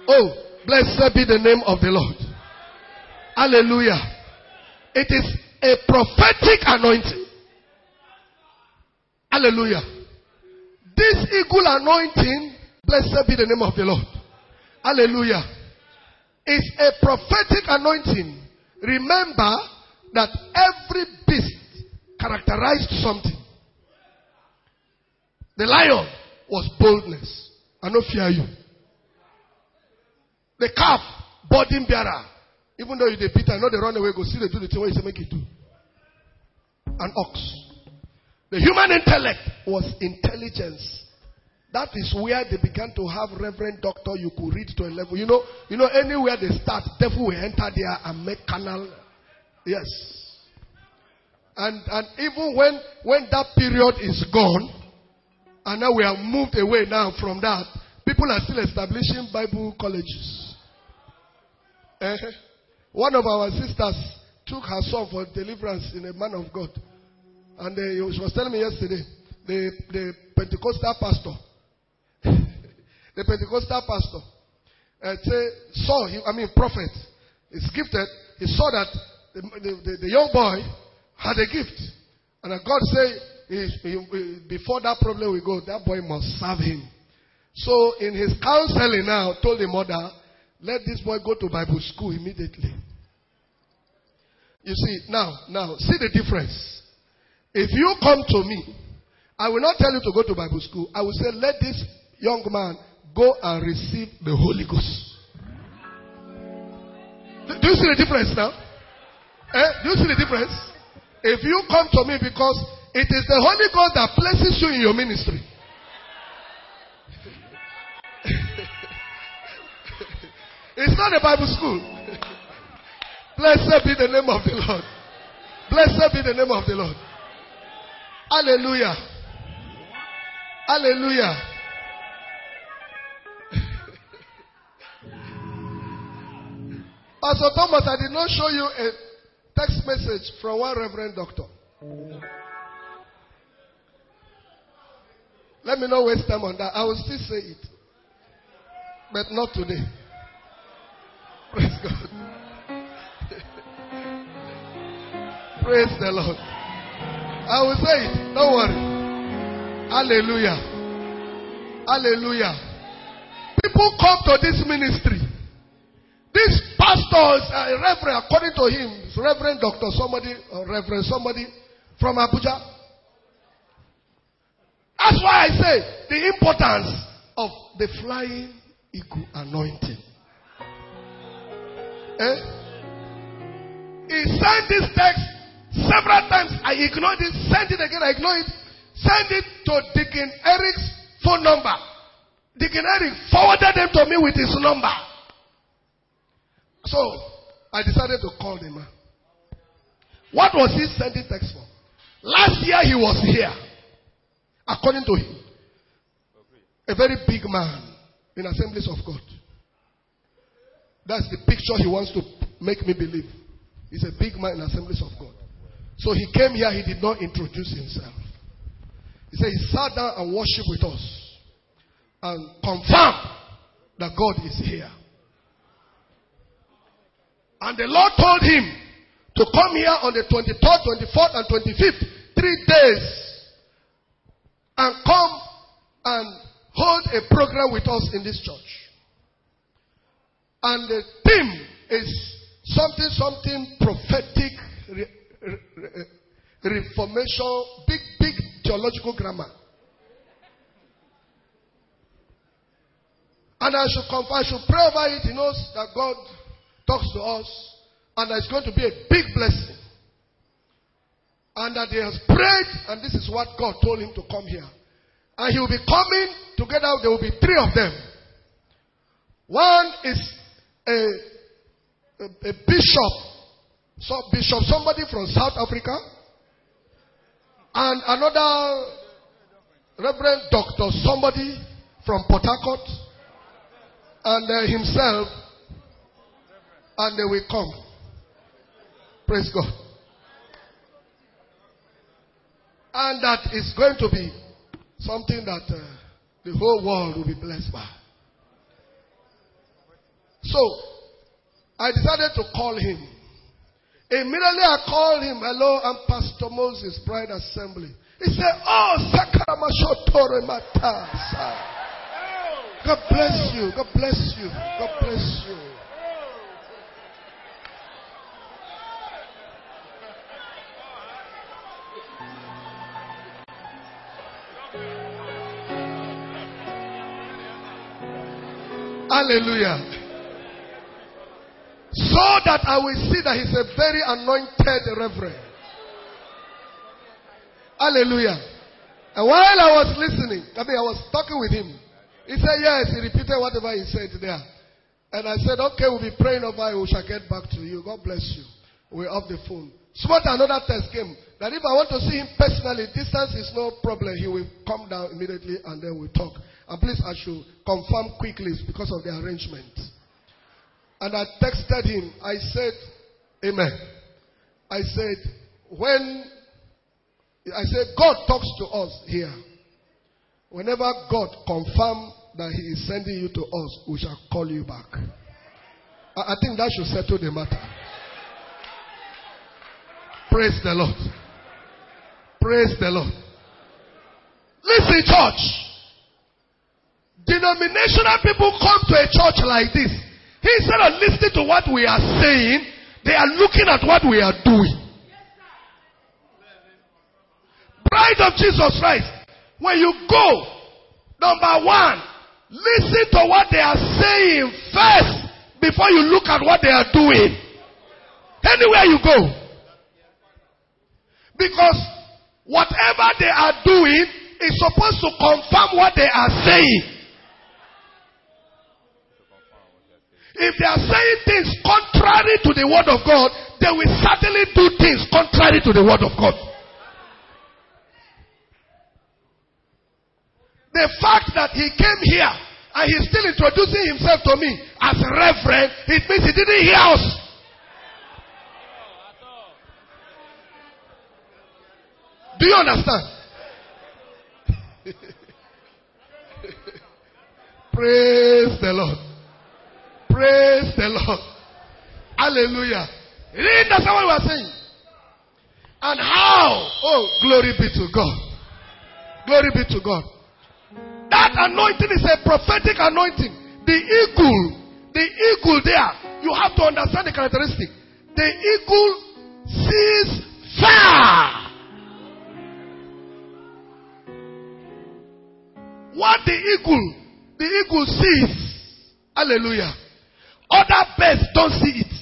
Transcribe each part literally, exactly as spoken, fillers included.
Oh, blessed be the name of the Lord. Hallelujah. It is a prophetic anointing. Hallelujah. This eagle anointing, blessed be the name of the Lord. Hallelujah. Is a prophetic anointing. Remember that every beast characterized something. The lion was boldness. I don't fear you. The calf, burden bearer. Even though you they beat, I know they run away, go see they do the thing where you say make it do. An ox. The human intellect was intelligence. That is where they began to have reverend doctor you could read to a level. You know, you know, anywhere they start, devil will enter there and make canal. Yes. And and even when when that period is gone, and now we have moved away now from that, people are still establishing Bible colleges. Uh, one of our sisters took her son for deliverance in a man of God. And uh, she was telling me yesterday, the, the Pentecostal pastor, the Pentecostal pastor, uh, say, saw, he, I mean prophet, is gifted. He saw that the, the, the young boy had a gift. And God said, he, he, before that problem will go, that boy must serve him. So in his counseling now, told the mother, let this boy go to Bible school immediately. You see, now, now, see the difference. If you come to me, I will not tell you to go to Bible school. I will say, let this young man go and receive the Holy Ghost. Do you see the difference now? Eh? Do you see the difference? If you come to me because it is the Holy Ghost that places you in your ministry. It's not a Bible school. Blessed be the name of the Lord. Blessed be the name of the Lord. Hallelujah. Hallelujah. Pastor Thomas, I did not show you a text message from one reverend doctor. Let me not waste time on that. I will still say it. But not today. Praise God. Praise the Lord. I will say it. Don't worry. Hallelujah. Hallelujah. People come to this ministry. This pastor is a reverend, according to him, it's Reverend Doctor somebody, or Reverend somebody from Abuja. That's why I say the importance of the flying eagle anointing. Eh? He sent this text several times. I ignored it. Send it again. I ignored it. Send it to Deacon Eric's phone number. Deacon Eric forwarded them to me with his number. So I decided to call the man. What was he sending text for? Last year he was here. According to him, a very big man in Assemblies of God. That's the picture he wants to make me believe. He's a big man in Assemblies of God. So he came here, he did not introduce himself. He said he sat down and worshiped with us and confirmed that God is here. And the Lord told him to come here on the twenty-third, twenty-fourth, and twenty-fifth, three days, and come and hold a program with us in this church. And the theme is something, something prophetic, re, re, re, reformation, big, big theological grammar. And I should confess, I should pray over it. He knows that God talks to us, and that it's going to be a big blessing. And that he has prayed, and this is what God told him to come here. And he will be coming together, there will be three of them. One is a, a, a bishop, so bishop, somebody from South Africa, and another Reverend Doctor, somebody from Port Harcourt, and uh, himself, and they will come. Praise God. And that is going to be something that uh, the whole world will be blessed by. So, I decided to call him. Immediately I called him. Hello, I'm Pastor Moses, Bride Assembly. He said, oh, Sakaramashotori Matasa. God bless you. God bless you. God bless you. Hallelujah. So that I will see that he's a very anointed reverend. Hallelujah. And while I was listening, I mean, I was talking with him. He said, yes, he repeated whatever he said there. And I said, okay, we'll be praying over you. We shall get back to you. God bless you. We're off the phone. Somewhat another test came that if I want to see him personally, distance is no problem. He will come down immediately and then we'll talk. And please, I should confirm quickly because of the arrangement. And I texted him. I said, amen. I said, when, I said, God talks to us here. Whenever God confirms that he is sending you to us, we shall call you back. I, I think that should settle the matter. Praise the Lord. Praise the Lord. Listen, church. Denominational people come to a church like this. Instead of listening to what we are saying, they are looking at what we are doing. Bride of Jesus Christ, when you go, number one, listen to what they are saying first before you look at what they are doing. Anywhere you go. Because whatever they are doing is supposed to confirm what they are saying. If they are saying things contrary to the word of God, they will certainly do things contrary to the word of God. The fact that he came here and he's still introducing himself to me as a reverend, it means he didn't hear us. Do you understand? Praise the Lord. Praise the Lord. Hallelujah. You didn't understand what we were saying. And how? Oh, glory be to God. Glory be to God. That anointing is a prophetic anointing. The eagle, the eagle there, you have to understand the characteristic. The eagle sees far. What the eagle, the eagle sees, hallelujah. Other birds don't see it.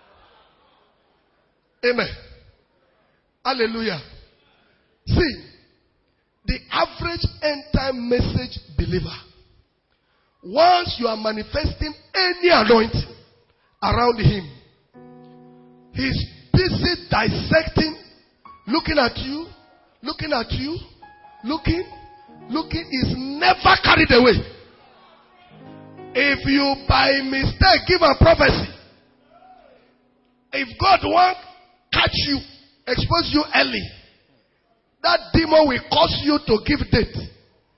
Amen. Hallelujah. See, the average end time message believer, once you are manifesting any anointing around him, he's busy dissecting, looking at you, looking at you, looking, looking, is never carried away. If you by mistake give a prophecy, if God won't catch you, expose you early, that demon will cause you to give date.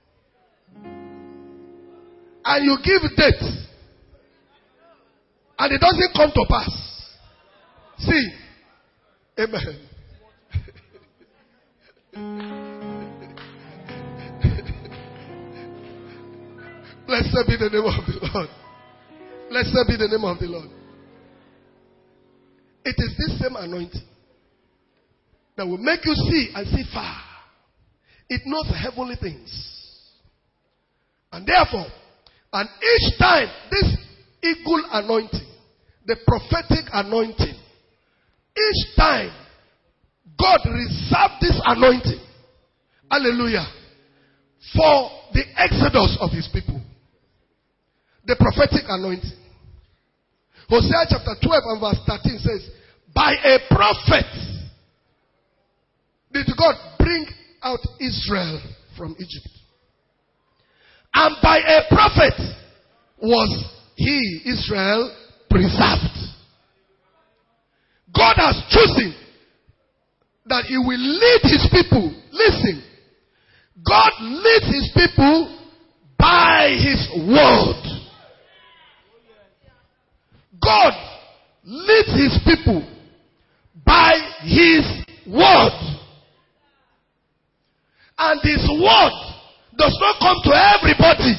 And you give date, and it doesn't come to pass. See, amen. Blessed be the name of the Lord. Blessed be the name of the Lord. It is this same anointing that will make you see and see far. It knows heavenly things. And therefore, and each time this eagle anointing, the prophetic anointing, each time God reserved this anointing, hallelujah, for the exodus of his people. The prophetic anointing. Hosea chapter twelve and verse thirteen says, by a prophet did God bring out Israel from Egypt. And by a prophet was he, Israel, preserved. God has chosen that he will lead his people. Listen. God leads his people by his word. God leads his people by his word. And his word does not come to everybody.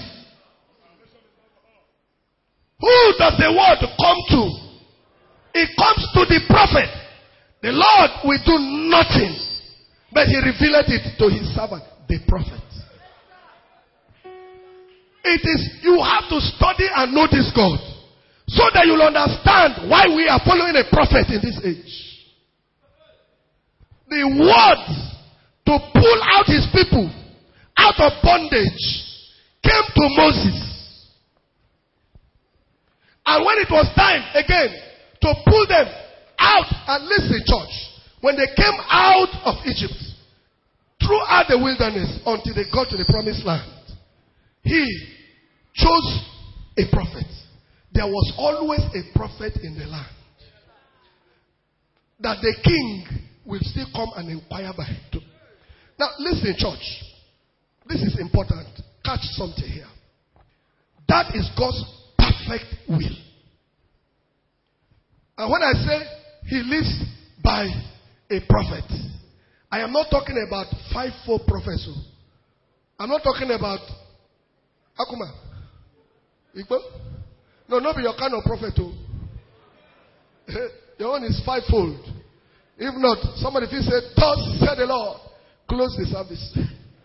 Who does the word come to? It comes to the prophet. The Lord will do nothing, but he revealed it to his servant, the prophet. It is, you have to study and know this God, so that you'll understand why we are following a prophet in this age. The word to pull out his people out of bondage came to Moses. And when it was time again to pull them out, and listen, church, when they came out of Egypt, throughout the wilderness until they got to the promised land, he chose a prophet. There was always a prophet in the land that the king will still come and inquire by him. Now listen, church, this is important. Catch something here. That is God's perfect will. And when I say he lives by a prophet, I am not talking about five-fold prophets. I'm not talking about Akuma. Igbo? No, not be your kind of prophet. Your own is fivefold. If not, somebody if he said, thus said the Lord, close the service.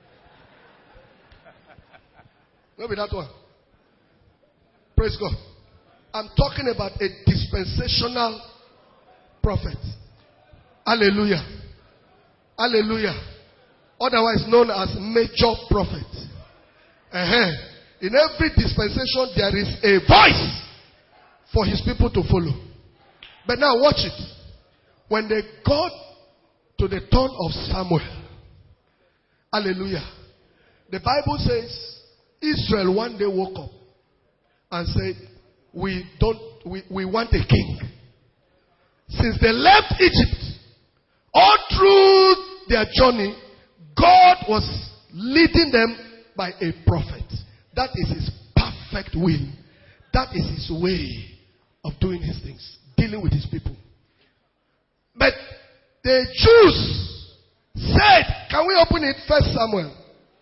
Maybe that one. Praise God. I'm talking about a dispensational prophet. Hallelujah. Hallelujah. Otherwise known as major prophet. Uh-huh. In every dispensation there is a voice for his people to follow. But now watch it. When they got to the turn of Samuel, hallelujah, the Bible says Israel one day woke up and said, we don't we, we want a king. Since they left Egypt, all through their journey, God was leading them by a prophet. That is his perfect will. That is his way of doing his things, dealing with his people. But the Jews said, can we open it? First Samuel.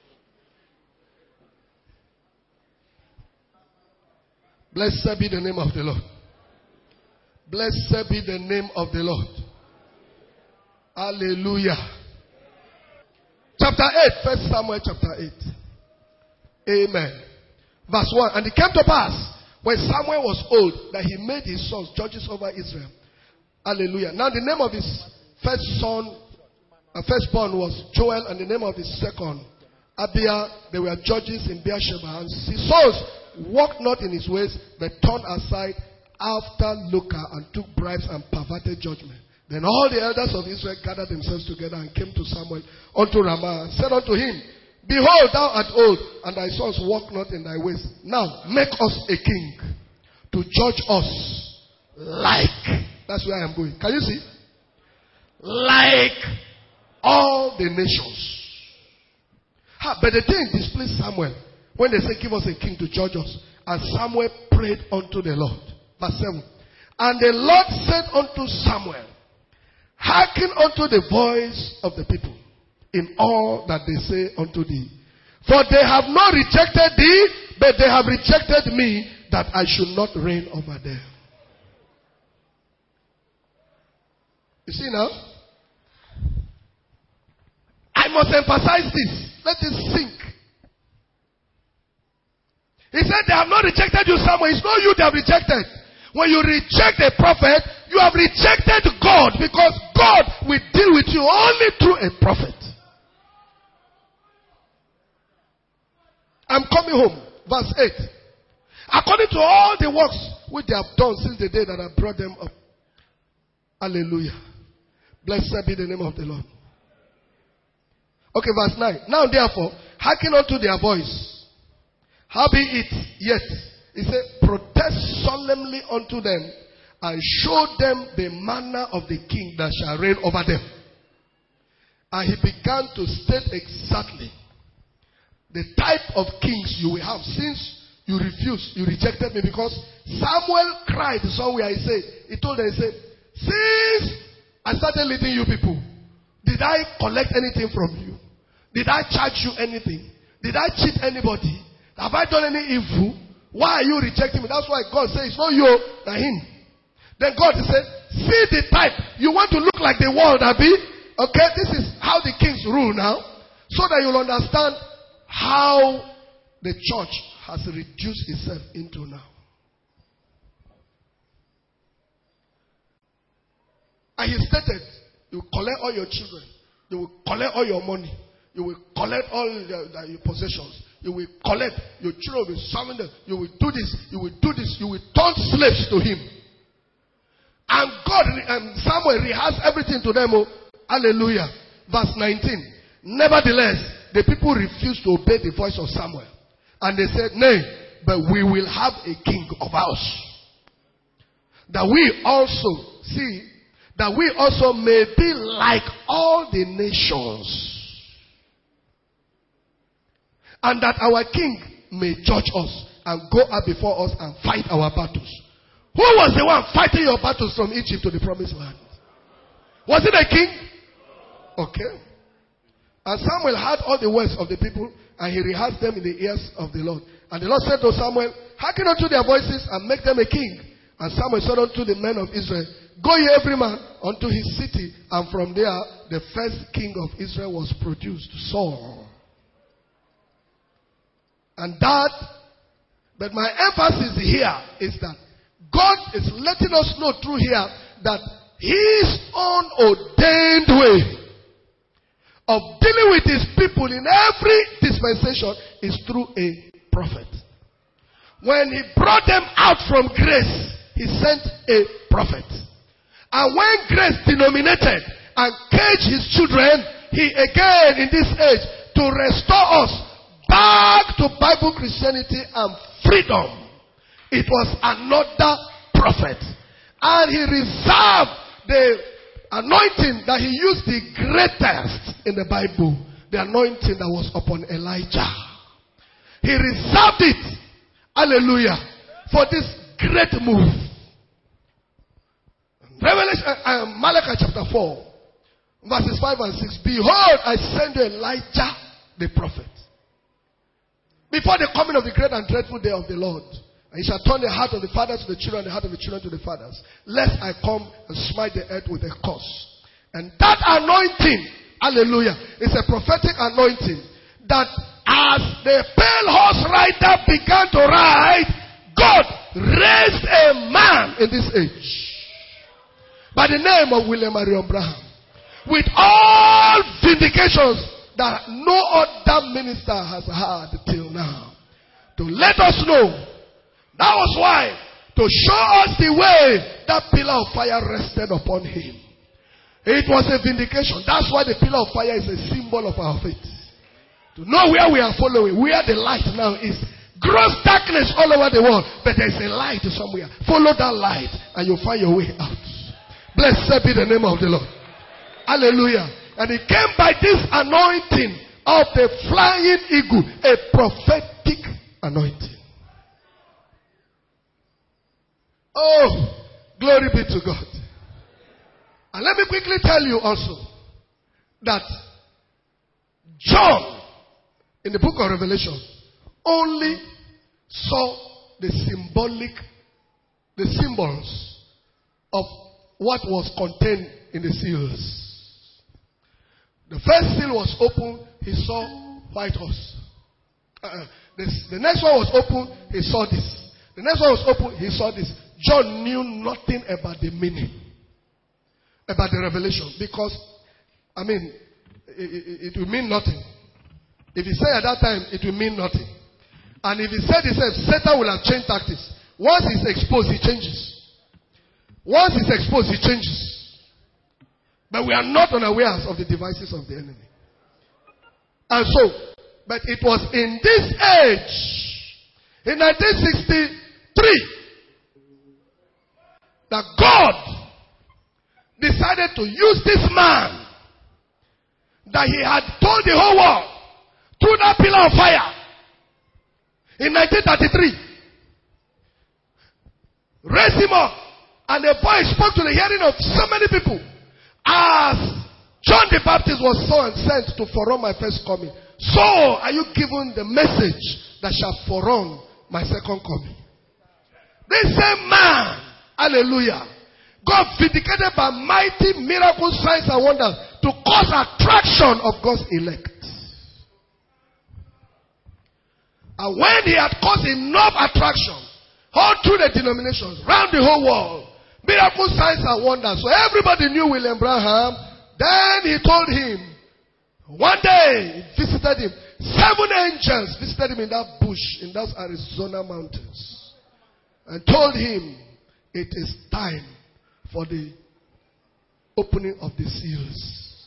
Blessed be the name of the Lord. Blessed be the name of the Lord. Hallelujah. Chapter eight. First Samuel chapter eight. Amen. Verse one. And it came to pass when Samuel was old that he made his sons judges over Israel. Hallelujah. Now the name of his first son, uh, firstborn was Joel, and the name of his second, Abiah. They were judges in Beersheba. And his sons walked not in his ways, but turned aside after lucre and took bribes and perverted judgment. Then all the elders of Israel gathered themselves together and came to Samuel unto Ramah and said unto him, behold, thou art old, and thy sons walk not in thy ways. Now make us a king to judge us like. That's where I am going. Can you see? Like all the nations. Ha, but the thing displeased Samuel when they said, give us a king to judge us. And Samuel prayed unto the Lord. Verse seven. And the Lord said unto Samuel, hearken unto the voice of the people in all that they say unto thee. For they have not rejected thee, but they have rejected me, that I should not reign over them. You see now? I must emphasize this. Let it sink. He said they have not rejected you, Samuel. It's not you they have rejected. When you reject a prophet, you have rejected God, because God will deal with you only through a prophet. I'm coming home. Verse eight. According to all the works which they have done since the day that I brought them up. Hallelujah. Blessed be the name of the Lord. Okay, verse nine. Now therefore, hearken unto their voice. Howbeit yet, he said, protest solemnly unto them, and show them the manner of the king that shall reign over them. And he began to state exactly the type of kings you will have, since You refused. You rejected me because Samuel cried somewhere. He said, he told them, he said, since I started leading you people, did I collect anything from you? Did I charge you anything? Did I cheat anybody? Have I done any evil? Why are you rejecting me? That's why God says it's not you, but him. Then God said, see the type. You want to look like the world, Abi? Okay, this is how the kings rule now. So that you'll understand how the church has reduced itself into now. And he stated, you will collect all your children. You will collect all your money. You will collect all your, your possessions. You will collect. Your children will be serving them. You will do this. You will do this. You will turn slaves to him. And God and Samuel rehearsed everything to them. Oh, hallelujah. Verse nineteen. Nevertheless, the people refused to obey the voice of Samuel. And they said, nay, but we will have a king of ours. That we also, see, that we also may be like all the nations. And that our king may judge us and go up before us and fight our battles. Who was the one fighting your battles from Egypt to the promised land? Was it a king? Okay. And Samuel heard all the words of the people, and he rehearsed them in the ears of the Lord. And the Lord said to Samuel, hearken unto their voices and make them a king. And Samuel said unto the men of Israel, go ye every man unto his city. And from there, the first king of Israel was produced, Saul. And that, but my emphasis here is that God is letting us know through here that his own ordained way of dealing with his people in every dispensation is through a prophet. When he brought them out from grace, he sent a prophet. And when grace denominated and caged his children, he again in this age to restore us back to Bible Christianity and freedom. It was another prophet. And he reserved the anointing that he used the greatest in the Bible. The anointing that was upon Elijah. He reserved it. Hallelujah. For this great move. Revelation, uh, uh, Malachi chapter four. Verses five and six. Behold, I send you Elijah the prophet. Before the coming of the great and dreadful day of the Lord. And he shall turn the heart of the fathers to the children, and the heart of the children to the fathers. Lest I come and smite the earth with a curse. And that anointing, hallelujah, is a prophetic anointing. That as the pale horse rider began to ride, God raised a man in this age. By the name of William Marion Branham. With all vindications that no other minister has had till now. To let us know. That was why, to show us the way that pillar of fire rested upon him. It was a vindication. That's why the pillar of fire is a symbol of our faith. To know where we are following, where the light now is. Gross darkness all over the world, but there's a light somewhere. Follow that light and you'll find your way out. Blessed be the name of the Lord. Hallelujah. And it came by this anointing of the flying eagle, a prophetic anointing. Oh, glory be to God. And let me quickly tell you also that John, in the book of Revelation, only saw the symbolic, the symbols of what was contained in the seals. The first seal was open, he saw white horse. Uh, the, the next one was open, he saw this. The next one was open, he saw this. John knew nothing about the meaning, about the revelation, because, I mean, it, it, it will mean nothing. If he said at that time, it will mean nothing. And if he said himself, Satan will have changed tactics. Once he's exposed, he changes. Once he's exposed, he changes. But we are not unawares of the devices of the enemy. And so, but it was in this age, in nineteen sixty-three, that God decided to use this man that he had told the whole world through that pillar of fire. In nineteen thirty-three, raised him up, and a voice spoke to the hearing of so many people. As John the Baptist was so and sent to forerun my first coming, so are you given the message that shall forerun my second coming. This same man, hallelujah, God vindicated by mighty miracles, signs and wonders to cause attraction of God's elect. And when he had caused enough attraction, all through the denominations, round the whole world, miracles, signs and wonders, so everybody knew William Branham. Then he told him, one day he visited him. Seven angels visited him in that bush, in those Arizona mountains, and told him it is time for the opening of the seals.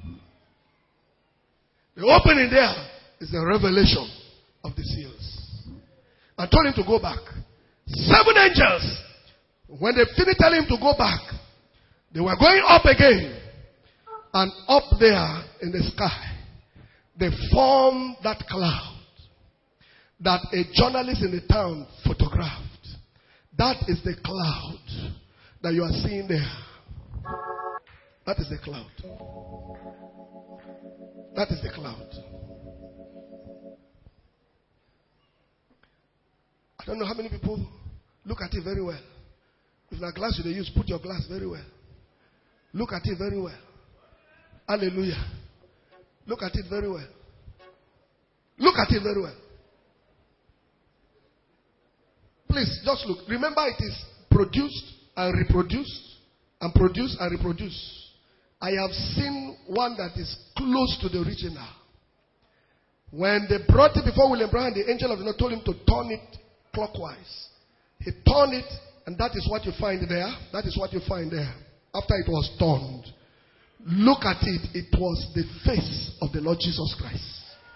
The opening there is the revelation of the seals. I told him to go back. Seven angels, when they finished telling him to go back, they were going up again. And up there in the sky, they formed that cloud that a journalist in the town photographed. That is the cloud that you are seeing there. That is the cloud. That is the cloud. I don't know how many people look at it very well. If a glass you use, put your glass very well. Look at it very well. Hallelujah. Look at it very well. Look at it very well. Please, just look. Remember, it is produced and reproduced and produced and reproduced. I have seen one that is close to the original. When they brought it before William Branham, the angel of the Lord told him to turn it clockwise. He turned it, and that is what you find there. That is what you find there. After it was turned. Look at it. It was the face of the Lord Jesus Christ.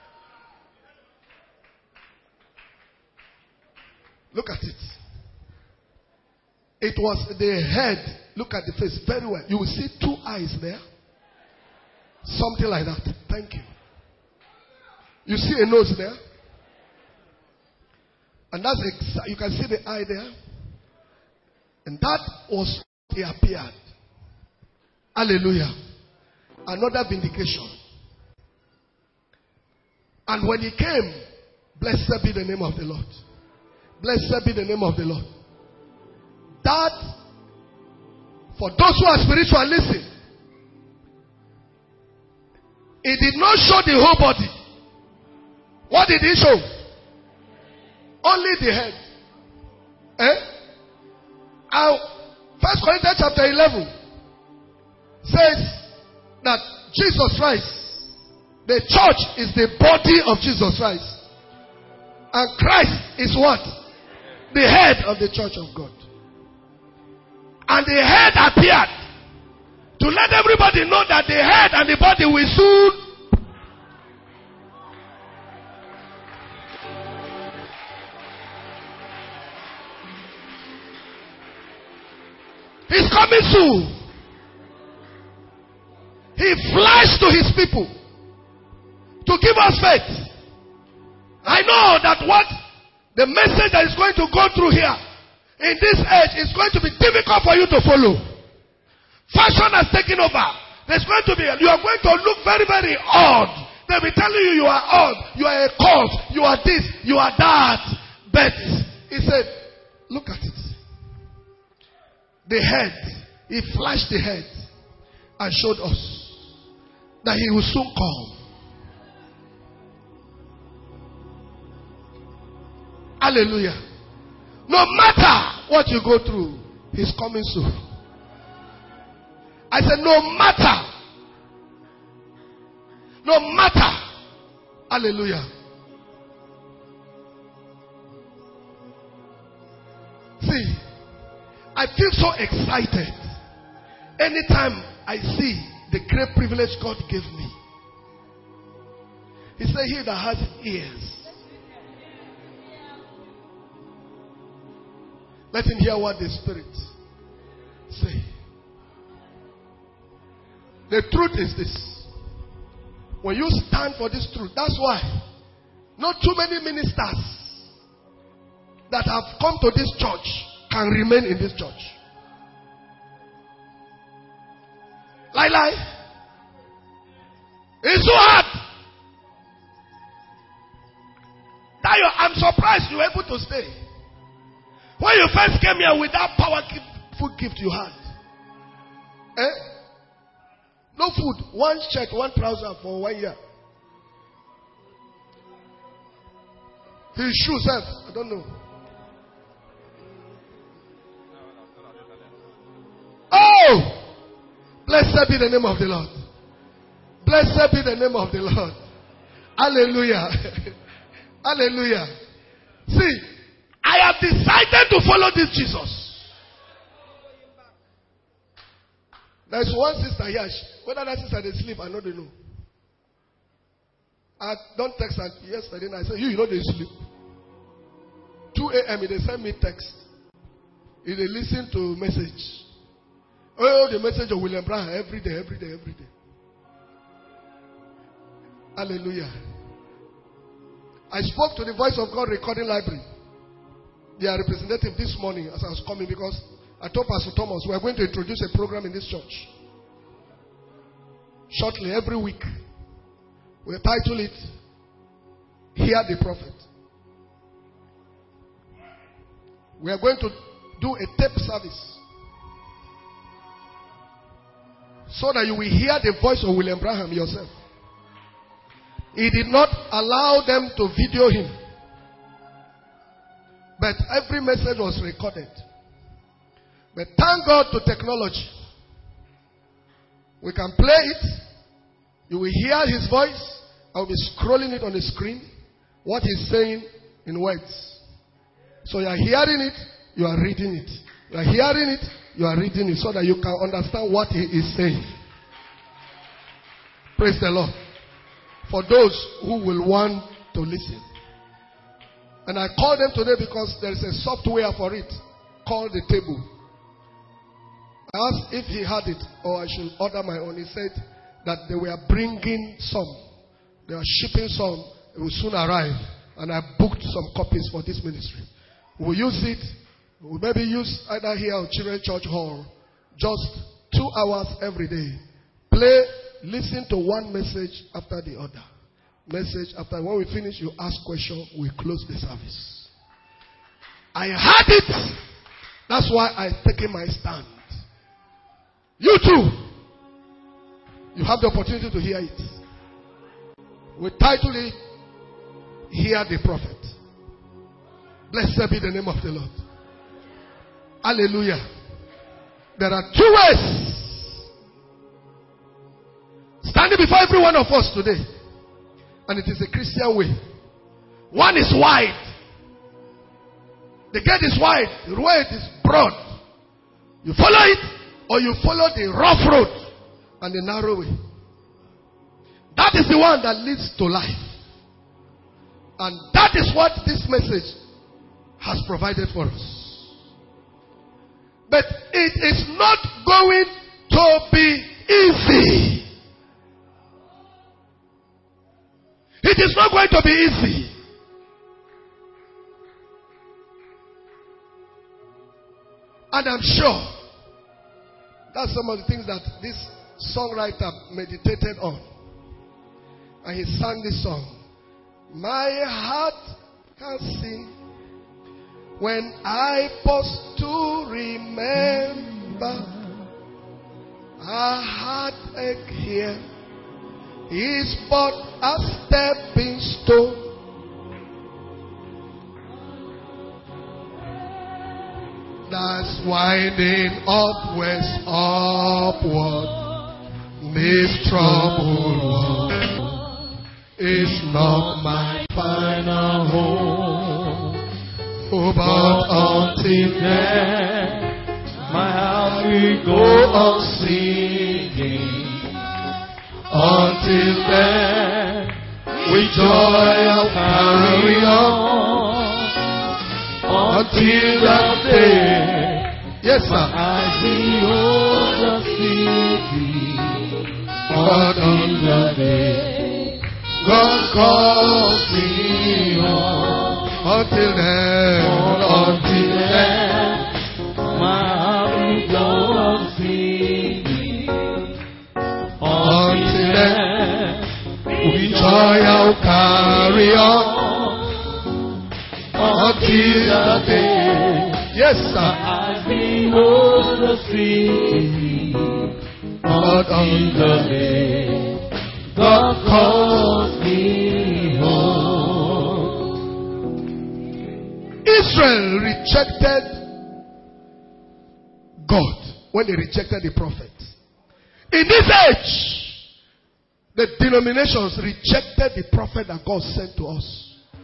Look at it. It was the head. Look at the face very well. You will see two eyes there. Something like that. Thank you. You see a nose there. And that's exa- you can see the eye there. And that was he appeared. Hallelujah. Another vindication. And when he came, blessed be the name of the Lord. Blessed be the name of the Lord. That, for those who are spiritual, listen. He did not show the whole body. What did he show? Only the head. Eh? Now, First Corinthians chapter eleven says that Jesus Christ, the church is the body of Jesus Christ. And Christ is what? The head of the church of God. And the head appeared to let everybody know that the head and the body will soon. He's coming soon. He flashed to his people to give us faith. I know that what the message that is going to go through here in this age is going to be difficult for you to follow. Fashion has taken over. There's going to be, you are going to look very, very odd. They'll be telling you you are odd. You are a cult. You are this. You are that. But he said, look at it. The head. He flashed the head and showed us that he will soon come. Hallelujah. No matter what you go through, he's coming soon. I said, no matter. No matter. Hallelujah. See, I feel so excited anytime I see the great privilege God gave me. He said, he that has ears, let him hear what the Spirit say. The truth is this. When you stand for this truth, that's why not too many ministers that have come to this church can remain in this church. Lie, lie. It's so hard. That you, I'm surprised you were able to stay. When you first came here with that powerful gift you had. Eh? No food. One shirt, one trouser for one year. His shoes, I don't know. Oh! Blessed be the name of the Lord. Blessed be the name of the Lord. Hallelujah. Hallelujah. See, I have decided to follow this Jesus. There's one sister here. Whether that sister they sleep, I know they know. I don't text her yesterday. I said, you, you know they sleep. two a.m. they send me text. If they listen to message. Oh, the message of William Branham every day, every day, every day. Hallelujah. I spoke to the Voice of God Recording Library. Their representative this morning as I was coming, because I told Pastor Thomas we are going to introduce a program in this church. Shortly, every week. We title it, Hear the Prophet. We are going to do a tape service so that you will hear the voice of William Branham yourself. He did not allow them to video him, but every message was recorded. But thank God to technology. We can play it. You will hear his voice. I will be scrolling it on the screen. What he's saying in words. So you are hearing it. You are reading it. You are hearing it. You are reading it so that you can understand what he is saying. Praise the Lord. For those who will want to listen. And I called them today because there is a software for it called the table. I asked if he had it or I should order my own. He said that they were bringing some. They are shipping some. It will soon arrive. And I booked some copies for this ministry. We'll use it. We'll maybe use either here or Children's Church Hall. Just two hours every day. Play, listen to one message after the other. Message after. When we finish, you ask questions. We close the service. I had it. That's why I've taken my stand. You too. You have the opportunity to hear it. We title it, Hear the Prophet. Blessed be the name of the Lord. Hallelujah. There are two ways standing before every one of us today. And it is a Christian way. One is wide. The gate is wide. The road is broad. You follow it or you follow the rough road and the narrow way. That is the one that leads to life. And that is what this message has provided for us. But it is not going to be easy. It is not going to be easy. And I'm sure that's some of the things that this songwriter meditated on. And he sang this song. My heart can sing when I pause to remember. A heartache here is but a stepping stone. That's winding upwards, upward. This troubled world is not my final home. Oh, but until then, my heart will go on singing. Until then, with joy I'll carry on. Until that day, yes sir, I behold the city. But on the day God calls me home, Until then, until then, my heart will go on singing. Until then, with joy I'll carry on. Until the day, yes sir, I behold the city. not In until the day God calls me home. Israel rejected God when they rejected the prophets. In this age, the denominations rejected the prophet that God sent to us.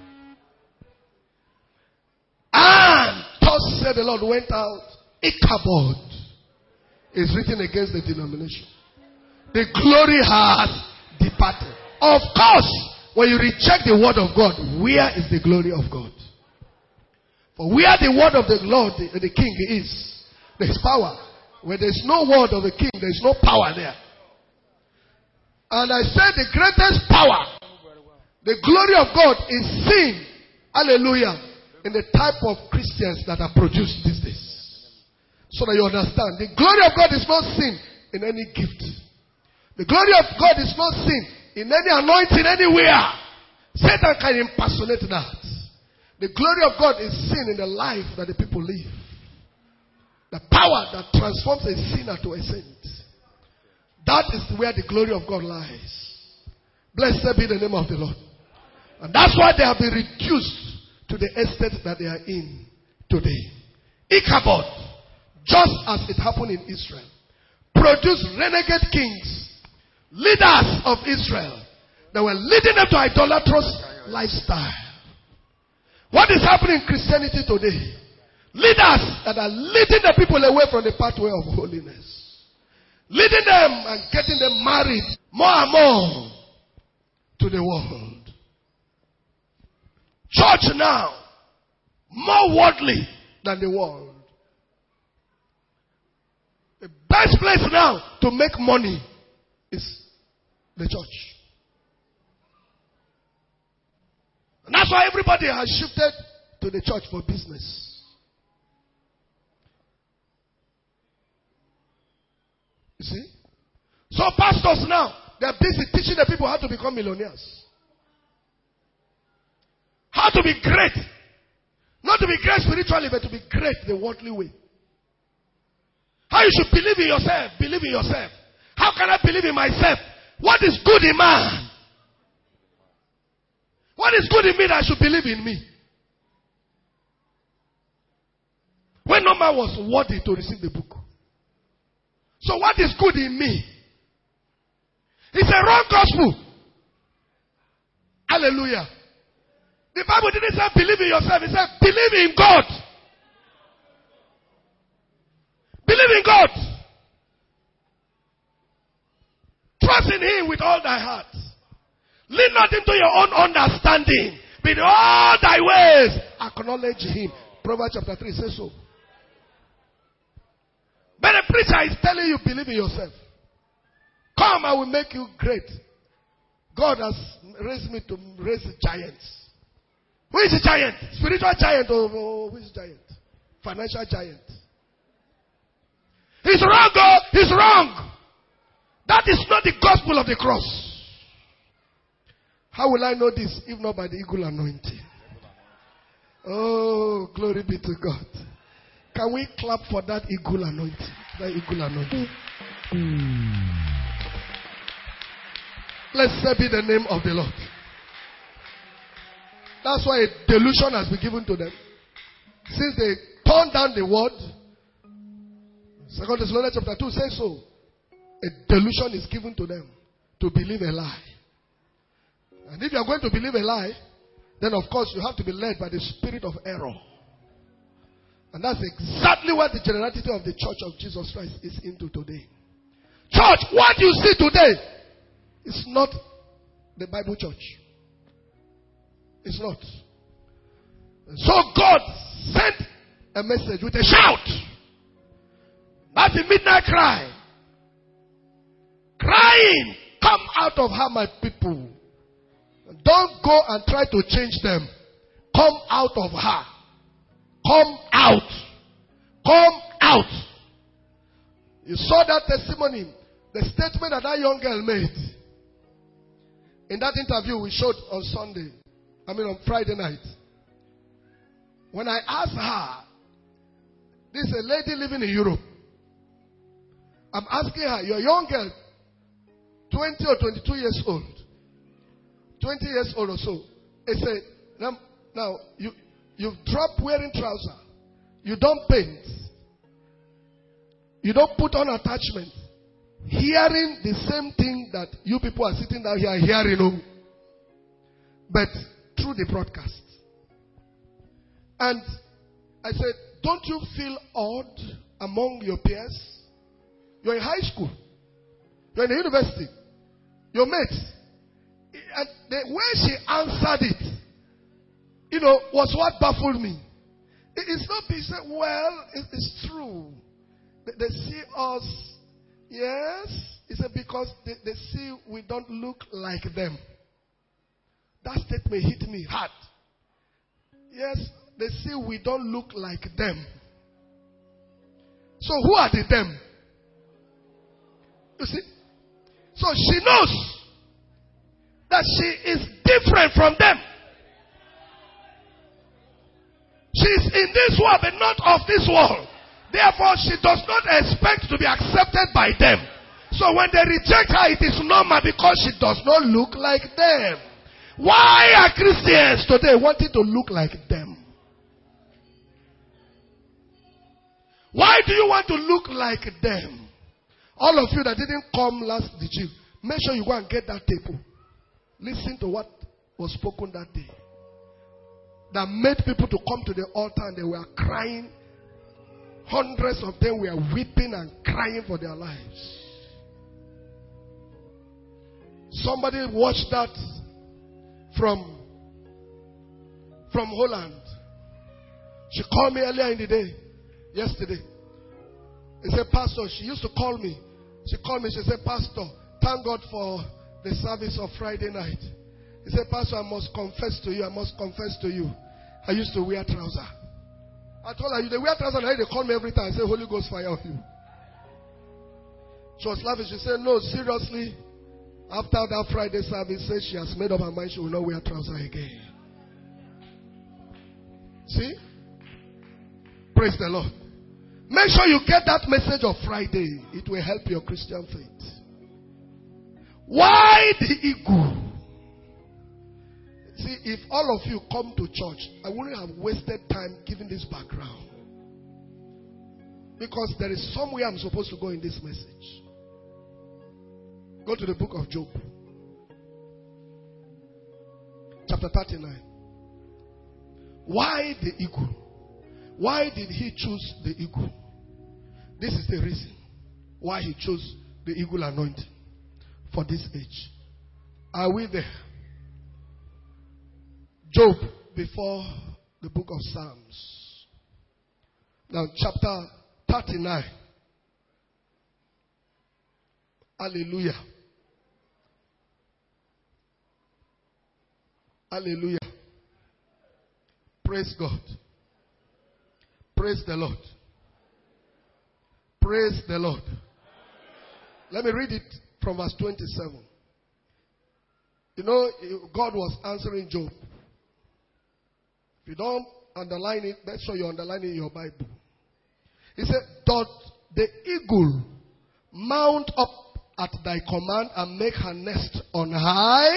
And thus said the Lord went out. Ichabod is written against the denomination. The glory has departed. Of course, when you reject the word of God, where is the glory of God? For where the word of the Lord, the, the king is, there is power. Where there is no word of the king, there is no power there. And I said the greatest power, the glory of God is seen, hallelujah, in the type of Christians that are produced these days. So that you understand, the glory of God is not seen in any gift. The glory of God is not seen in any anointing anywhere. Satan can impersonate that. The glory of God is seen in the life that the people live. The power that transforms a sinner to a saint. That is where the glory of God lies. Blessed be the name of the Lord. And that's why they have been reduced to the estate that they are in today. Ichabod, just as it happened in Israel, produced renegade kings, leaders of Israel that were leading them to idolatrous lifestyle. What is happening in Christianity today? Leaders that are leading the people away from the pathway of holiness. Leading them and getting them married more and more to the world. Church now, more worldly than the world. The best place now to make money is the church. And that's why everybody has shifted to the church for business. You see? So pastors now, they're busy teaching the people how to become millionaires. How to be great. Not to be great spiritually, but to be great the worldly way. How you should believe in yourself. Believe in yourself. How can I believe in myself? What is good in man? What is good in me that I should believe in me? When no man was worthy to receive the book. So what is good in me? It's a wrong gospel. Hallelujah. The Bible didn't say believe in yourself. It said believe in God. Believe in God. Trust in Him with all thy heart. Lean not into your own understanding. But in all thy ways acknowledge Him. Proverbs chapter three says so. But the preacher is telling you believe in yourself. Come, I will make you great. God has raised me to raise giants. Who is a giant? Spiritual giant or, or who is a giant? Financial giant. He's wrong, God. He's wrong. That is not the gospel of the cross. How will I know this if not by the eagle anointing? Oh, glory be to God. Can we clap for that eagle anointing? That eagle anointing. Blessed be the name of the Lord. That's why a delusion has been given to them. Since they turned down the word, Second Thessalonians chapter two says so. A delusion is given to them to believe a lie. And if you are going to believe a lie, then of course you have to be led by the spirit of error. And that's exactly what the generality of the church of Jesus Christ is into today. Church, what you see today is not the Bible church. It's not. And so God sent a message with a shout. That's the midnight cry. Crying, come out of her, my people. Don't go and try to change them. come out of her. Come out. Come out. You saw that testimony, the statement that that young girl made. In that interview we showed on Sunday, I mean on Friday night. When I asked her, this is a lady living in Europe. I'm asking her, you're a young girl, twenty or twenty-two years old. twenty years old or so. I said, now, now you, you've dropped wearing trousers. You don't paint. You don't put on attachments. Hearing the same thing that you people are sitting down here hearing, oh, but through the broadcast. And I said, don't you feel odd among your peers? You're in high school. You're in the university. Your mates. And the way she answered it, you know, was what baffled me. It, it's not, he said, well, it, it's true. They, they see us. Yes, he said, because they, they see we don't look like them. That statement hit me hard. Yes, they see we don't look like them. So who are the them? You see? So she knows that she is different from them. She is in this world but not of this world. Therefore, she does not expect to be accepted by them. So when they reject her, it is normal because she does not look like them. Why are Christians today wanting to look like them? Why do you want to look like them? All of you that didn't come last vigil, make sure you go and get that tape. Listen to what was spoken that day. That made people to come to the altar and they were crying. Hundreds of them were weeping and crying for their lives. Somebody watched that from, from Holland. She called me earlier in the day, yesterday. He said, Pastor, she used to call me. She called me, she said, Pastor, thank God for the service of Friday night. He said, Pastor, I must confess to you, I must confess to you. I used to wear trousers. I told her, they wear trousers and they call me every time. I say, Holy Ghost fire on you. She was laughing. She said, no, seriously. After that Friday service, said she has made up her mind she will not wear trousers again. See? Praise the Lord. Make sure you get that message of Friday. It will help your Christian faith. Why the ego? See, if all of you come to church, I wouldn't have wasted time giving this background. Because there is somewhere I'm supposed to go in this message. Go to the book of Job. Chapter thirty-nine. Why the eagle? Why did he choose the eagle? This is the reason why he chose the eagle anointing for this age. Are we there? Job before the book of Psalms. Now chapter thirty-nine. Hallelujah. Hallelujah. Praise God. Praise the Lord. Praise the Lord. Let me read it from verse twenty-seven. You know, God was answering Job. If you don't underline it, make sure you underline it in your Bible. He said, doth the eagle mount up at thy command and make her nest on high?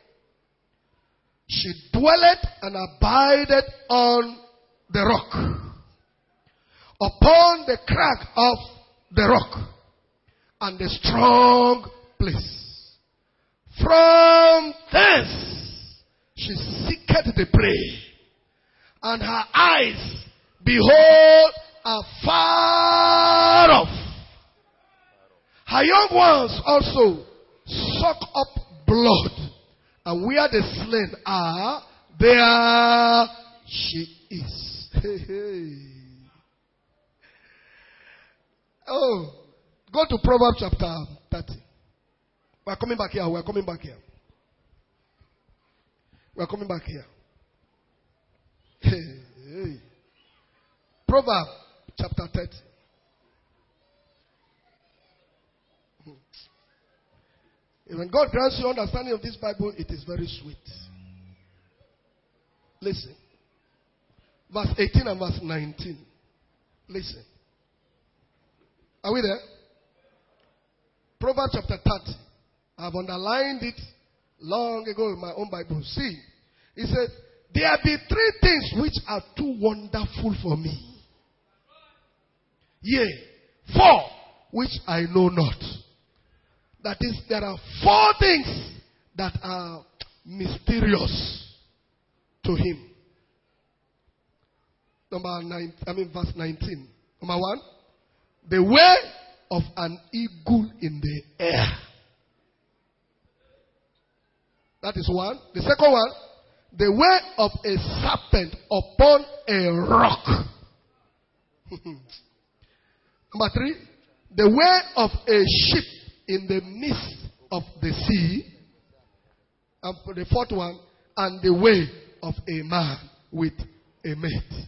She dwelleth and abideth on the rock, upon the crag of the rock, and the strong place. From thence she seeketh the prey, and her eyes behold afar off. Her young ones also suck up blood, and where the slain are, there she is. Hey, hey. Oh, go to Proverbs chapter thirty. We're coming back here. We're coming back here. We're coming back here. Hey. Proverbs chapter thirty. When God grants you understanding of this Bible, it is very sweet. Listen. Verse eighteen and verse nineteen. Listen. Are we there? Proverbs chapter thirty. I've underlined it long ago in my own Bible. See, he said, there be three things which are too wonderful for me. Yea, four which I know not. That is, there are four things that are mysterious to him. Number nine, I mean verse nineteen. Number one, the way of an eagle in the air. That is one. The second one, the way of a serpent upon a rock. Number three, the way of a ship in the midst of the sea. And for the fourth one, and the way of a man with a mate.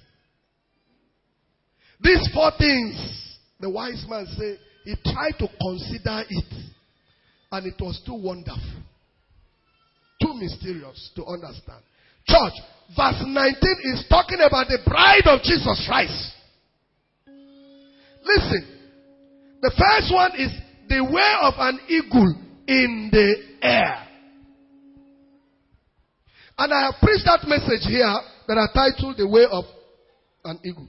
These four things, the wise man said, he tried to consider it, and it was too wonderful, too mysterious to understand. Church, verse nineteen is talking about the bride of Jesus Christ. Listen, the first one is the way of an eagle in the air. And I have preached that message here that I titled The Way of an Eagle.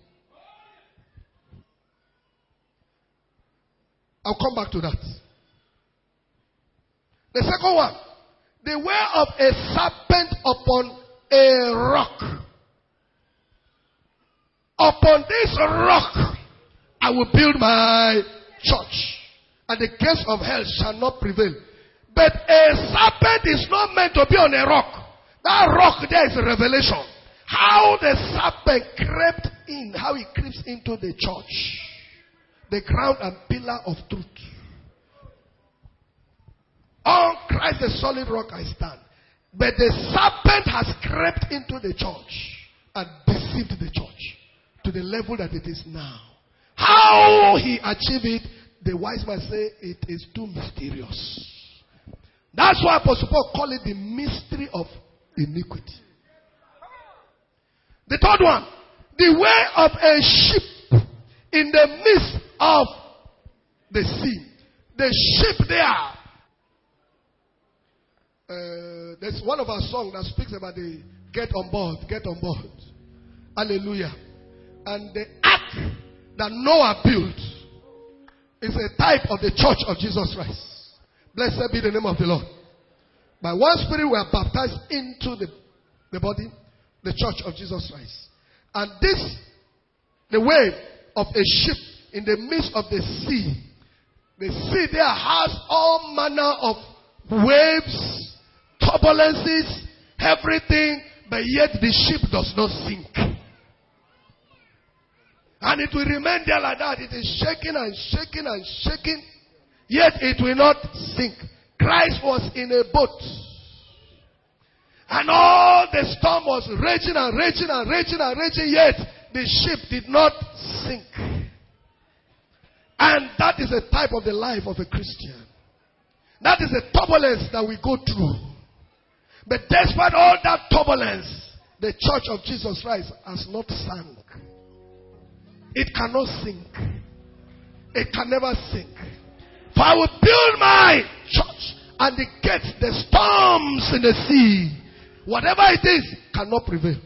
I'll come back to that. The second one, the way of a serpent upon a rock. Upon this rock, I will build my church, and the gates of hell shall not prevail. But a serpent is not meant to be on a rock. That rock there is a revelation. How the serpent crept in, how he creeps into the church. The ground and pillar of truth. On Christ the solid rock I stand. But the serpent has crept into the church and deceived the church to the level that it is now. How he achieved it, the wise man say it is too mysterious. That's why Apostle Paul call it the mystery of iniquity. The third one, the way of a ship in the midst of the sea. The ship there. Uh, there's one of our songs that speaks about the get on board, get on board. Hallelujah. And the ark that Noah built is a type of the church of Jesus Christ. Blessed be the name of the Lord. By one Spirit we are baptized into the, the body, the church of Jesus Christ. And this, the way of a ship in the midst of the sea. The sea there has all manner of waves, turbulences, everything, but yet the ship does not sink. And it will remain there like that. It is shaking and shaking and shaking, yet it will not sink. Christ was in a boat. And all the storm was raging and raging and raging and raging, yet the ship did not sink. And that is a type of the life of a Christian. That is the turbulence that we go through. But despite all that turbulence, the church of Jesus Christ has not sunk. It cannot sink. It can never sink. For I will build my church, and the gates, the storms in the sea, whatever it is, cannot prevail.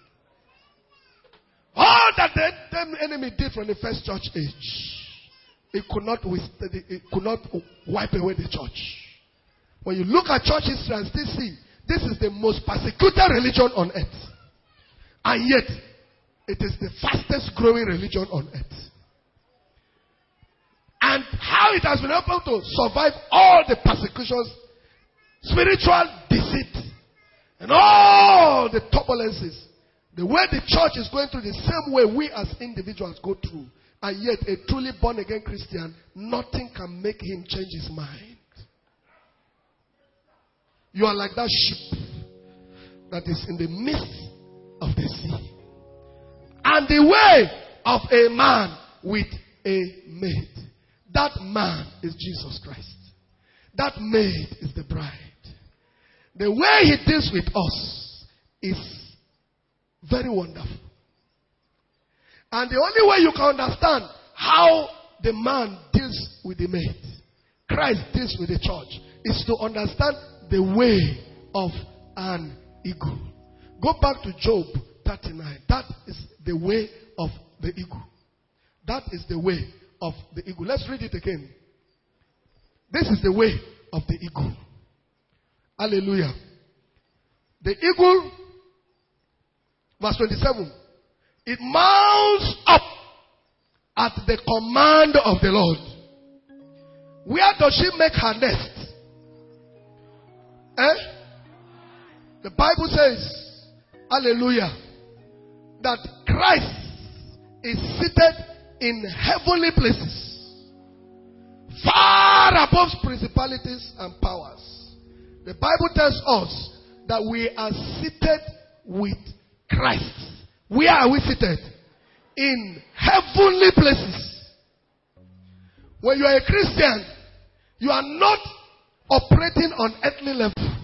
All that the, the enemy did from the first church age, it could not withstand, it could not wipe away the church. When you look at church history and still see, this is the most persecuted religion on earth. And yet, it is the fastest growing religion on earth. And how it has been able to survive all the persecutions, spiritual deceit, and all the turbulences. The way the church is going through, the same way we as individuals go through. And yet, a truly born again Christian, nothing can make him change his mind. You are like that ship that is in the midst of the sea. and the way of a man with a maid. That man is Jesus Christ. That maid is the bride. The way he deals with us is very wonderful. And the only way you can understand how the man deals with the maid, Christ deals with the church, is to understand the way of an eagle. Go back to Job thirty-nine. That is the way of the eagle. That is the way of the eagle. Let's read it again. This is the way of the eagle. Hallelujah. The eagle, verse twenty-seven, it mounts up at the command of the Lord. Where does she make her nest? Eh? The Bible says, hallelujah, that Christ is seated in heavenly places, far above principalities and powers. The Bible tells us that we are seated with Christ. Where are we seated? In heavenly places. When you are a Christian, you are not operating on earthly level.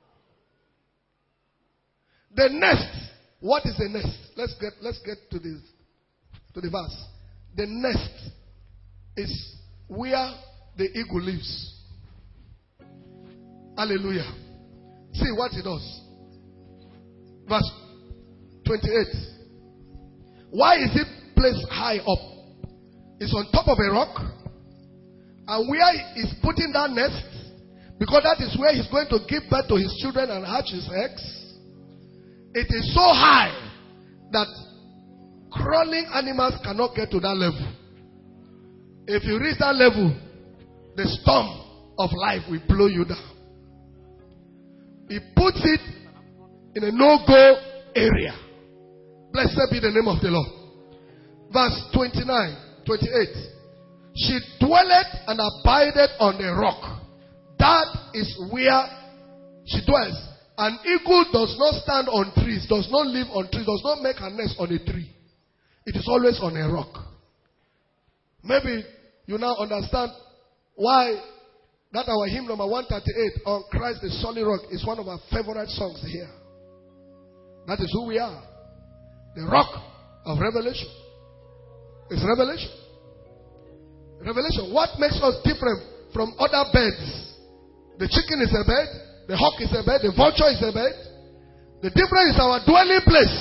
The nest. What is the nest? Let's get let's get to this to the verse. The nest is where the eagle lives. Hallelujah. See what it does. Verse twenty-eight. Why is it placed high up? It's on top of a rock. And where he's putting that nest, because that is where he's going to give birth to his children and hatch his eggs. It is so high that crawling animals cannot get to that level. If you reach that level, the storm of life will blow you down. He puts it in a no-go area. Blessed be the name of the Lord. Verse twenty-nine, twenty-eight. She dwelleth and abideth on a rock. That is where she dwells. An eagle does not stand on trees, does not live on trees, does not make a nest on a tree. It is always on a rock. Maybe you now understand why that our hymn number one thirty-eight, On Christ the Solid Rock, is one of our favorite songs here. That is who we are. The rock of revelation. It's revelation. Revelation. What makes us different from other birds? The chicken is a bird. The hawk is a bird. The vulture is a bird. The difference is our dwelling place.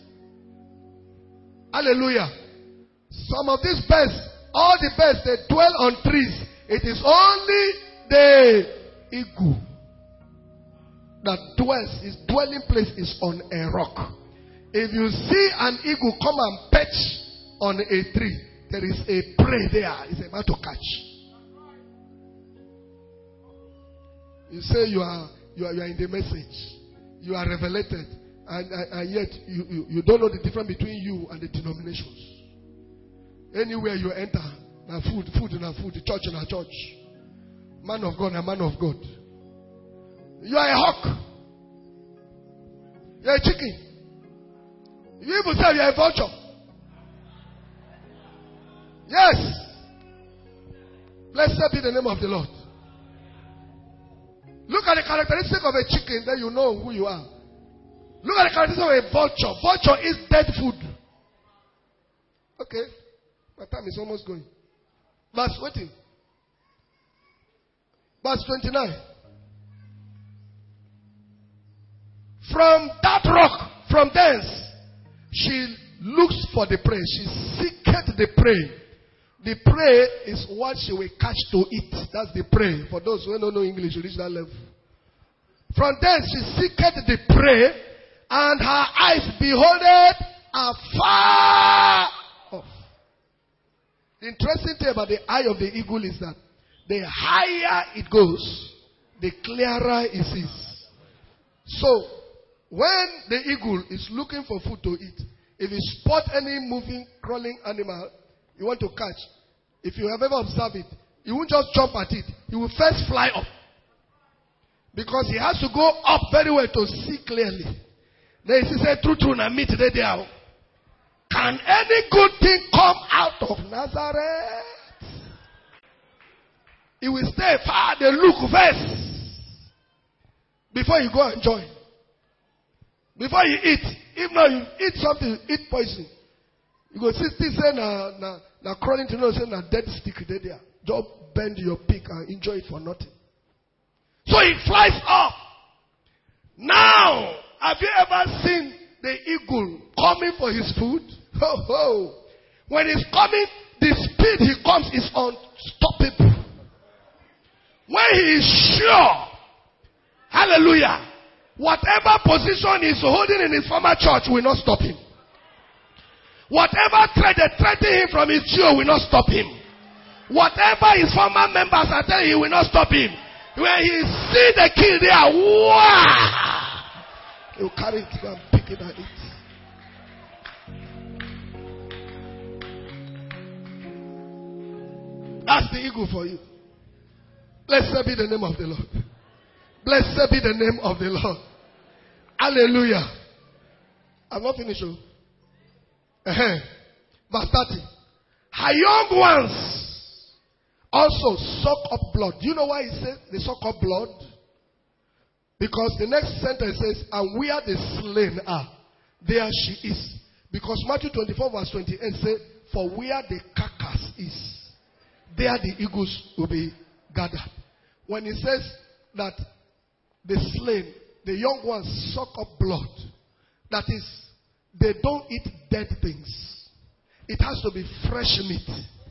Hallelujah. Some of these birds, all the birds, they dwell on trees. It is only the eagle that dwells. His dwelling place is on a rock. If you see an eagle come and perch on a tree, there is a prey there. It's about to catch. You say you are you are, you are in the message. You are revelated. And, and, and yet you, you, you don't know the difference between you and the denominations. Anywhere you enter, now food, food and food, church and a church. Man of God and man of God. You are a hawk. You are a chicken. You even say you are a vulture. Yes. Blessed be the name of the Lord. Look at the characteristic of a chicken, then you know who you are. Look at the characteristic of a vulture. Vulture is dead food. Okay. My time is almost going. Verse twenty. Verse twenty-nine. From that rock, from thence, she looks for the prey. She seeketh the prey. The prey is what she will catch to eat. That's the prey. For those who don't know English, you reach that level. From thence she seeketh the prey, and her eyes beholdeth afar off. The interesting thing about the eye of the eagle is that the higher it goes, the clearer it sees. So, when the eagle is looking for food to eat, if you spot any moving, crawling animal you want to catch, if you have ever observed it, he won't just jump at it. He will first fly up. Because he has to go up very well to see clearly. Then he said, true, true, na meat, they there. Can any good thing come out of Nazareth? He will stay far, they look first. Before you go and join. Before you eat. If not, you eat something, eat poison. You go see, still say, na, na, na crawling to know, say, na dead stick there. Just bend your peak and enjoy it for nothing. So he flies off. Now, have you ever seen the eagle coming for his food? Ho, ho. When he's coming, the speed he comes is unstoppable. When he is sure, hallelujah, whatever position he's holding in his former church will not stop him. Whatever threat they threaten him from his Jew will not stop him. Whatever his former members are telling him will not stop him. When he see the kill there, wow! He'll carry it and pick it and eat. That's the eagle for you. Blessed be the name of the Lord. Blessed be the name of the Lord. Hallelujah. I'm not finished. Uh-huh. Verse thirty. Her young ones also suck up blood. Do you know why he says they suck up blood? Because the next sentence says, and where the slain are, there she is. Because Matthew twenty-four verse twenty-eight says, for where the carcass is, there the eagles will be gathered. When he says that the slain, the young ones suck up blood, that is, they don't eat dead things. It has to be fresh meat.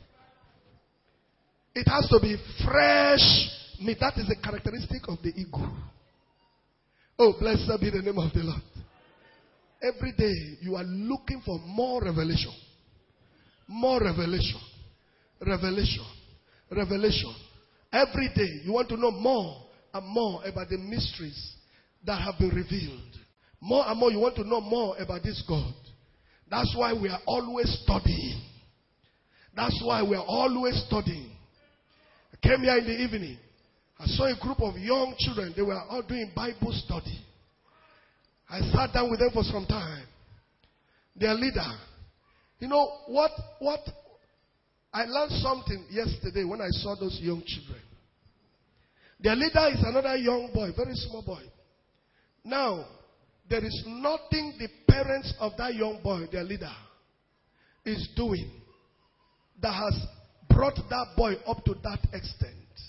It has to be fresh meat. That is the characteristic of the eagle. Oh, blessed be the name of the Lord. Every day you are looking for more revelation. More revelation. Revelation. Revelation. Every day you want to know more and more about the mysteries that have been revealed. More and more you want to know more about this God. That's why we are always studying. That's why we are always studying. I came here in the evening. I saw a group of young children. They were all doing Bible study. I sat down with them for some time. Their leader. You know what? What? I learned something yesterday when I saw those young children. Their leader is another young boy, very small boy. Now, there is nothing the parents of that young boy, their leader, is doing that has brought that boy up to that extent.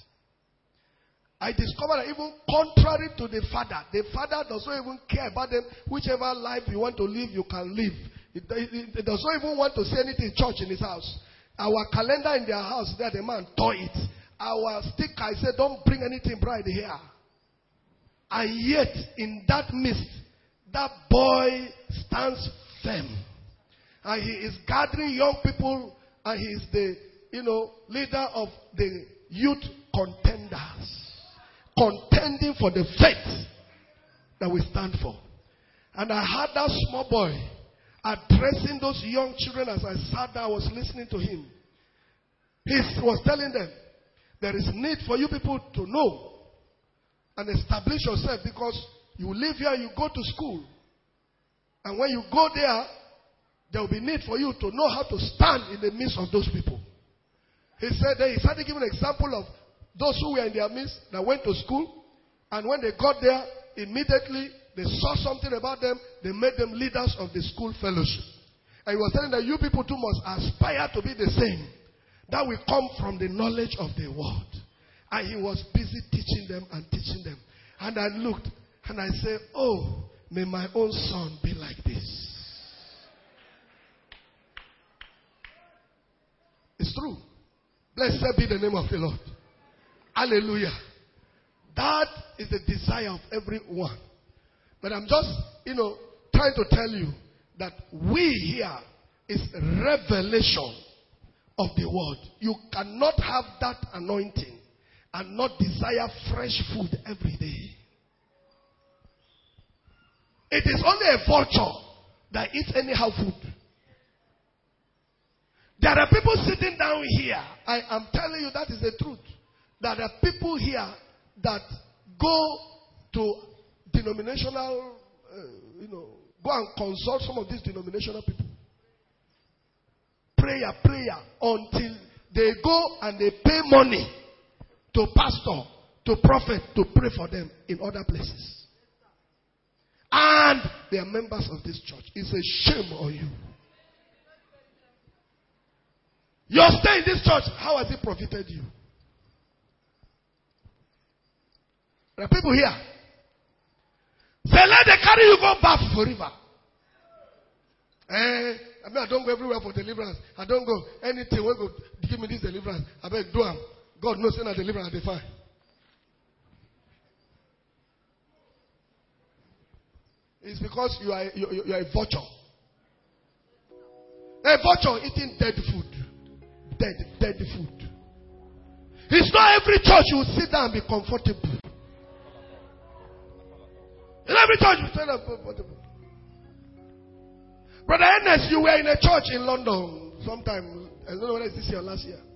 I discovered that even contrary to the father, the father does not even care about them. Whichever life you want to live, you can live. It, it, it does not even want to say anything in church in his house. Our calendar in their house, there the man tore it. Our sticker, I said, don't bring anything bright here. And yet, in that midst, that boy stands firm. And he is gathering young people, and he is the, you know, leader of the youth contenders. Contending for the faith that we stand for. And I had that small boy addressing those young children as I sat there, I was listening to him. He was telling them, there is need for you people to know and establish yourself, because you live here, you go to school. And when you go there, there will be need for you to know how to stand in the midst of those people. He said that he started giving an example of those who were in their midst that went to school, and when they got there, immediately they saw something about them, they made them leaders of the school fellowship. And he was telling that you people too must aspire to be the same. That will come from the knowledge of the word. And he was busy teaching them and teaching them. And I looked and I said, oh, may my own son be like this. It's true. Blessed be the name of the Lord. Hallelujah. That is the desire of everyone. But I'm just, you know, trying to tell you that we here is revelation of the word. You cannot have that anointing and not desire fresh food every day. It is only a vulture that eats anyhow food. There are people sitting down here. I am telling you that is the truth. There are people here that go to denominational, uh, you know, go and consult some of these denominational people. prayer, prayer, until they go and they pay money to pastor, to prophet, to pray for them in other places. And they are members of this church. It's a shame on you. Your stay in this church, how has it profited you? There are people here. Say, let them carry you go back for river. Eh, I mean, I don't go everywhere for deliverance. I don't go anything. We go give me this deliverance. I beg, do am. God knows when I deliver, I define. It's because you are you, you are a vulture. A vulture eating dead food. Dead, dead food. It's not every church you will sit down and be comfortable. In every church you sit down and be comfortable. Brother Ernest, you were in a church in London sometime. I don't know whether it's this year or last year.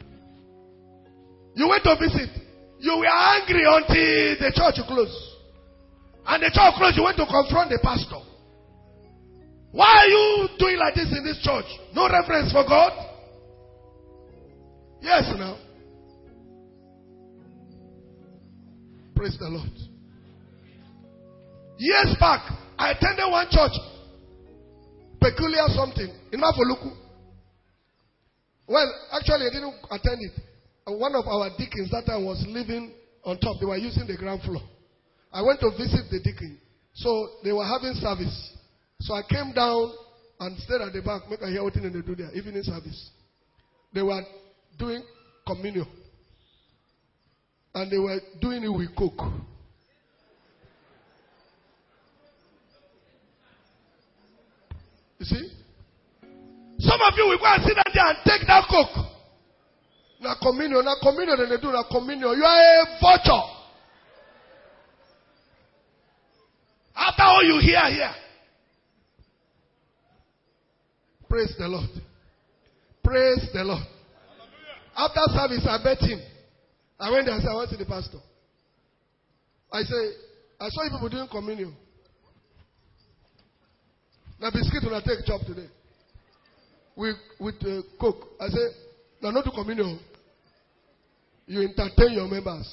You went to visit. You were angry until the church closed. And the church closed, you went to confront the pastor. Why are you doing like this in this church? No reverence for God? Yes, now. Praise the Lord. Years back, I attended one church. Peculiar something. In Mafoluku. Well, actually, I didn't attend it. One of our deacons that time was living on top. They were using the ground floor. I went to visit the deacon. So they were having service. So I came down and stayed at the back. Make I hear what they do there. Evening service. They were doing communion. And they were doing it with Coke. You see? Some of you will go and sit down there and take that Coke. Now communion, now communion, then they do now communion. You are a vulture. After all you hear here. Praise the Lord. Praise the Lord. After service, I met him. I went there and said, I went to the pastor. I say, I saw you people doing communion. Now, biscuit will I take chop today. With, with uh, Coke. I say, now not to communion. You entertain your members.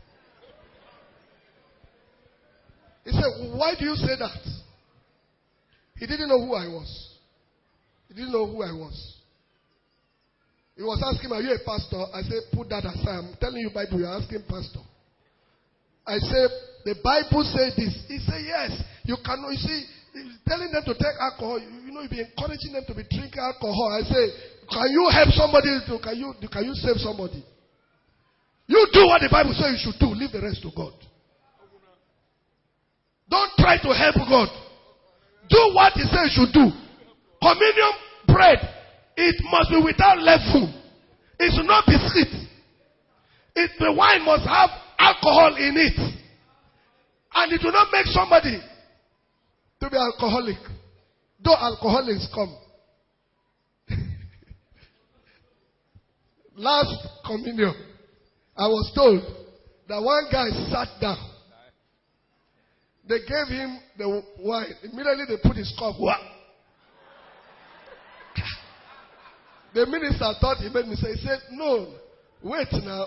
He said, why do you say that? He didn't know who I was. He didn't know who I was. He was asking me, are you a pastor? I said, put that aside. I'm telling you Bible, you're asking pastor. I said, the Bible says this. He said, yes. You cannot, you see, telling them to take alcohol, you, you know, you'll be encouraging them to be drinking alcohol. I say, can you help somebody? To, can you can you save somebody? You do what the Bible says you should do. Leave the rest to God. Don't try to help God. Do what He says you should do. Communion bread, it must be without leaven. It should not be sweet. It, the wine must have alcohol in it. And it will not make somebody to be alcoholic. Though alcoholics come. Last communion, I was told that one guy sat down. They gave him the wine. Immediately they put his cup. The minister thought he made me say, he said, no, wait now.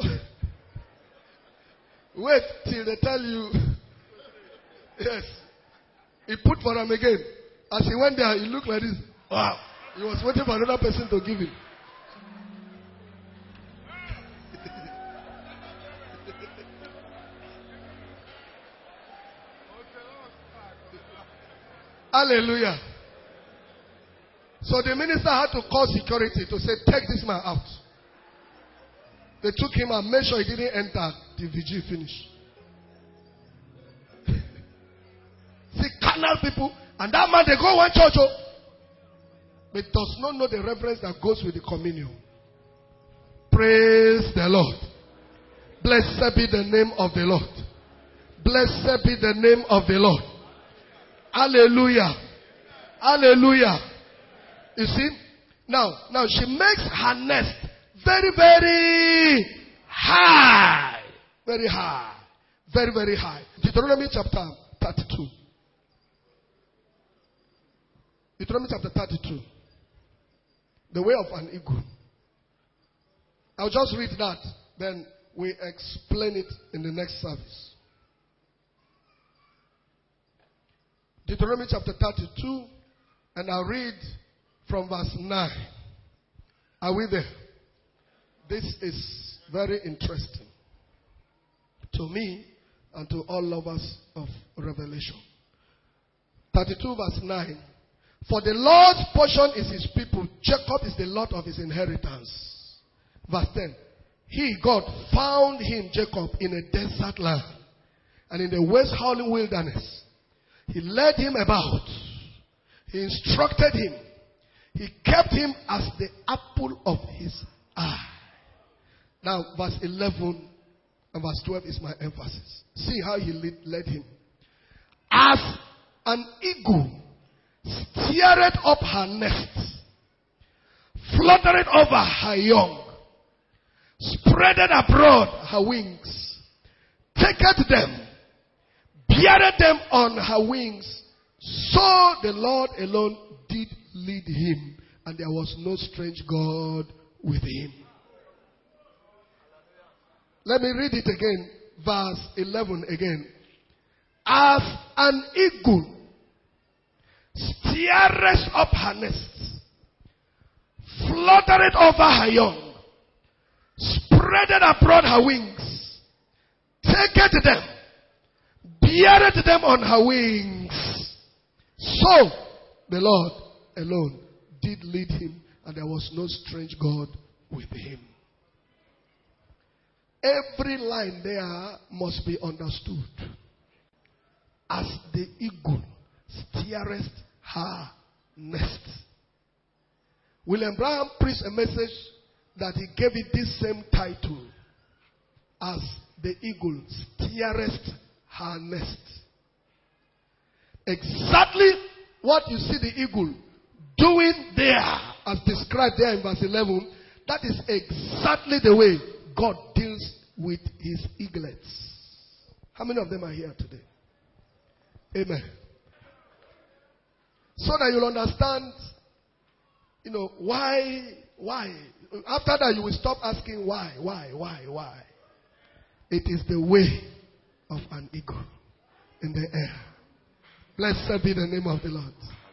Wait till they tell you. Yes. He put for him again. As he went there, he looked like this. Wow. He was waiting for another person to give him. Hallelujah. So the minister had to call security to say, take this man out. They took him and made sure he didn't enter the vigil finish. See, carnal people. And that man, they go one church, oh, but does not know the reverence that goes with the communion. Praise the Lord. Blessed be the name of the Lord. Blessed be the name of the Lord. Hallelujah. Hallelujah. You see? Now, now she makes her nest very, very high. Very high. Very, very high. Deuteronomy chapter thirty-two. Deuteronomy chapter thirty-two. The way of an eagle. I'll just read that. Then we explain it in the next service. Deuteronomy chapter thirty-two. And I'll read from verse nine. Are we there? This is very interesting to me and to all lovers of revelation. thirty-two verse nine. For the Lord's portion is his people. Jacob is the lot of his inheritance. Verse ten. He, God, found him, Jacob, in a desert land and in the waste howling wilderness. He led him about. He instructed him. He kept him as the apple of his eye. Now, verse eleven and verse twelve is my emphasis. See how he lead, led him. As an eagle steereth up her nest, fluttereth over her young, spreadeth abroad her wings, taketh them, beareth them on her wings, so the Lord alone did lead him, and there was no strange God with him. Let me read it again, verse eleven again. As an eagle steereth up her nest, fluttereth over her young, spreadeth abroad her wings, taketh them, beareth them on her wings, so the Lord alone did lead him, and there was no strange God with him. Every line there must be understood. As the eagle steereth her nest. William Branham preached a message that he gave it this same title. As the eagle steereth her nest. Exactly what you see the eagle doing there, as described there in verse eleven, that is exactly the way God deals with his eaglets. How many of them are here today? Amen. So that you'll understand, you know, why, why. After that, you will stop asking why, why, why, why. It is the way of an eagle in the air. Blessed be the name of the Lord.